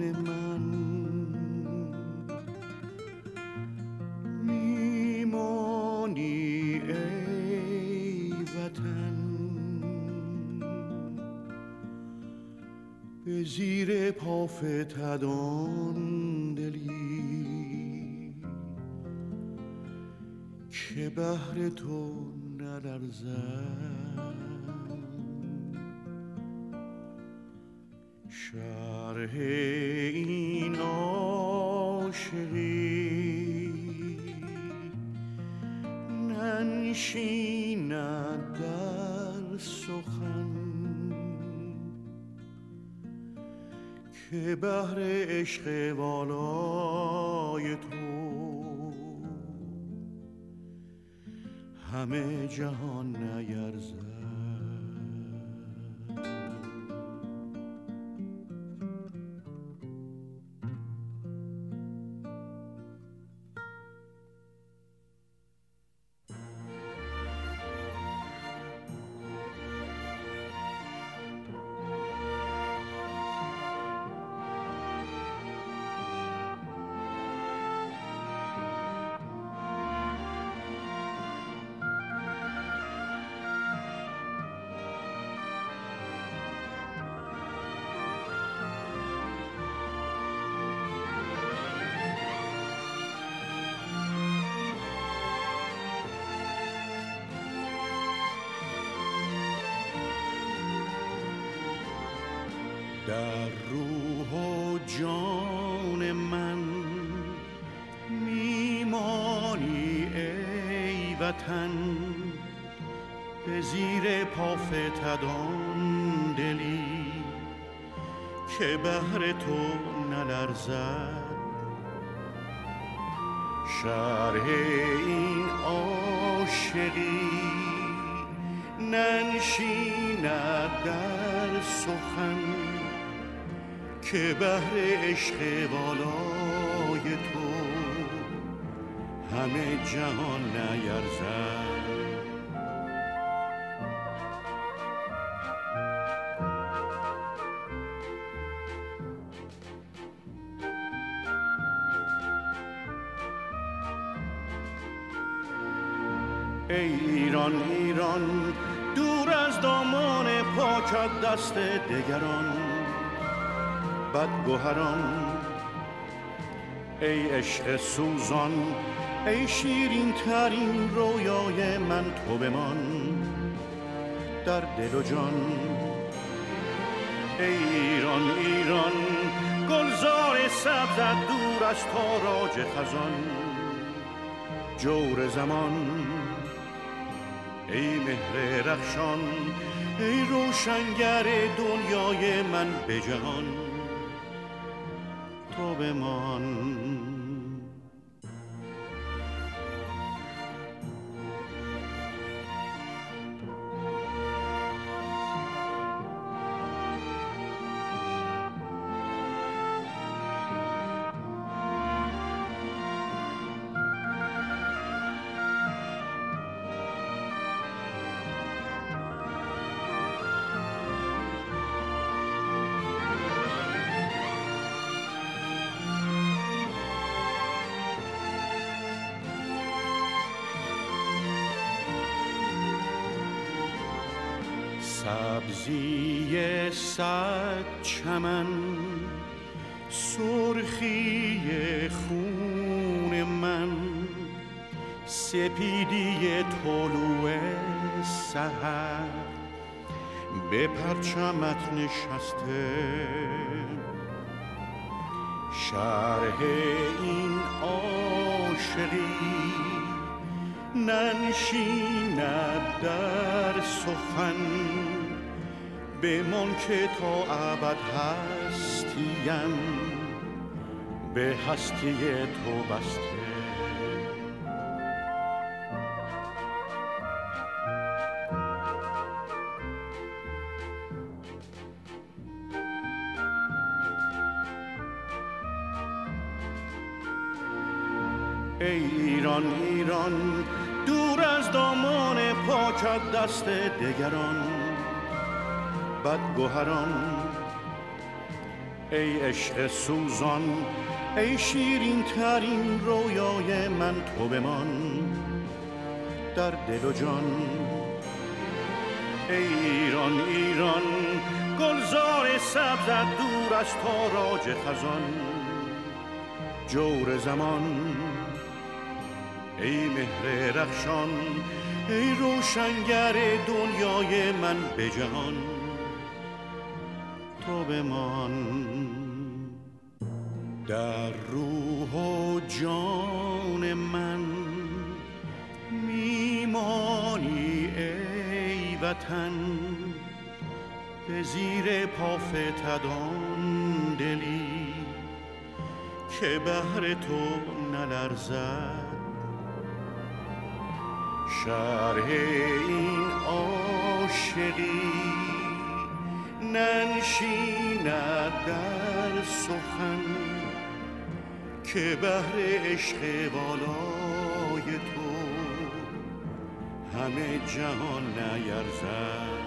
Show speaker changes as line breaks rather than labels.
من میمانی ای وطن، به زیر پافتدان دلی که بهر تو نلرزد. شرح این عاشقی ننشیند در سخن، که بهر عشق والای تو همه جهان نیرزد. در روح و جان من میمانی ای وطن، به زیر پافتدان دلی که بهر تو نلرزد. شرح این عاشقی ننشیند در سخن، که بهر عشق والای تو همه جهان نیرزد. ای ایران ایران، دور از دامان پاکت دست دگران بدگوهران. ای عشق سوزان، ای شیرین ترین رویای من، تو بمان در دل و جان. ای ایران ایران، گلزار سبزت دور از تاراج خزان جور زمان. ای مهر رخشان، ای روشنگر دنیای من به جهان، تو بمان. سبزی صد چمن، سرخی خون من، سپیدی طلوع سحر به پرچمت نشسته. شرح این عاشقی ننشیند در سخن، بمان که تا ابد هستیم به هستی تو بسته. ای ایران ایران، دور از دامان پاکت دست دگران بدگوهران. ای عشق سوزان، ای شیرین ترین رویای من، تو بمان در دل و جان. ای ایران ایران، گلزار سبزت دور از تاراج خزان. جور زمان، ای مهر رخشان، ای روشنگر دنیای من به جهان، تو بمان در روح و جان من. میمانی ای وطن، به زیر پا فتدان دلی که بهر تو نلرزد. شرح این عاشقی ننشیند در سخن که بهر عشق والای تو همه جهان نیرزد.